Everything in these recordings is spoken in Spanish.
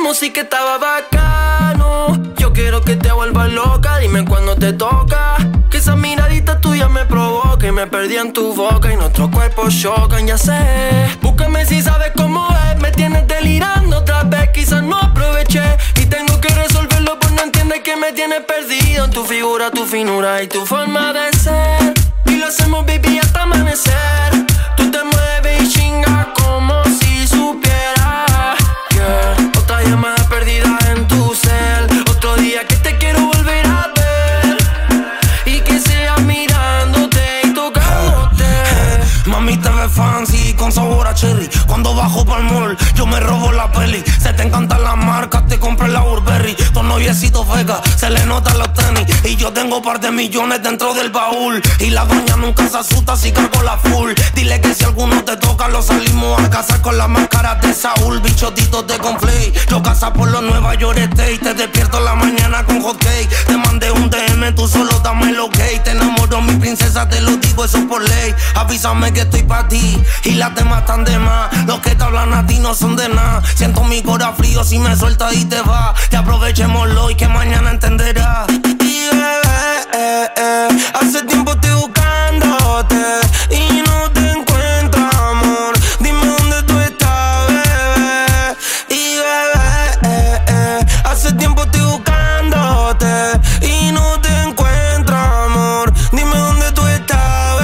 sí que estaba bacano. Yo quiero que te vuelvas loca, dime cuando te toca. Que esa miradita tuya me provoca y me perdí en tu boca y nuestros cuerpos chocan, ya sé. Búscame si sabes cómo es, me tienes delirando otra vez, quizás no aproveché. Y tengo que resolverlo pues no entiendes que me tienes perdido en tu figura, tu finura y tu forma de ser. Y lo hacemos baby hasta amanecer. Tú te mueves y chingas como si supieras, yeah. Otra llamada perdida en tu cel, otro día que te quiero volver a ver y que sea mirándote y tocándote. Mami te ves fancy con sabor a cherry. Cuando bajo pa'l mall yo me robo la peli. Se te encantan las marcas, te compré la Burberry. Tu noviecito feca, se le notan los tenis. Y yo tengo par de millones dentro del baúl. Y la doña nunca se asusta si cargo la full. Dile que si alguno te toca lo salimos a casar con las máscaras de Saúl. Bichotitos de conflay, yo casa por los Nueva York State. Te despierto en la mañana con hot cake. Te mandé un DM, tú solo dame el ok. Te enamoro mi princesa, te lo digo, eso por ley. Avísame que estoy pa' ti y las demás están de más. Los que te hablan a ti no son de nada. Siento mi corazón frío si me sueltas y te vas. Te aprovechémoslo y que mañana entenderás. Y bebé, hace tiempo estoy buscándote y no te encuentro, amor. Dime dónde tú estás, bebé. Y bebé, hace tiempo estoy buscándote y no te encuentro, amor. Dime dónde tú estás,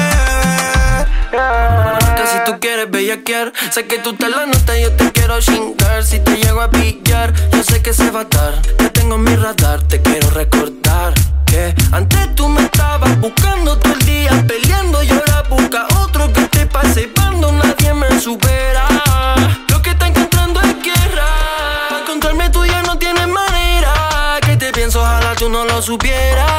bebé. Que si tú quieres bellaquear, sé que tú te la notas, yo te quiero chingar. Si te llego a pillar, yo sé que se va a dar. Te tengo en mi radar, te quiero recordar que antes tú me estabas buscando todo el día, peleando y ahora busca otro que te pase bando. Nadie me supera. Lo que está encontrando es guerra. Para encontrarme tú ya no tienes manera. Que te pienso, ojalá tú no lo supieras.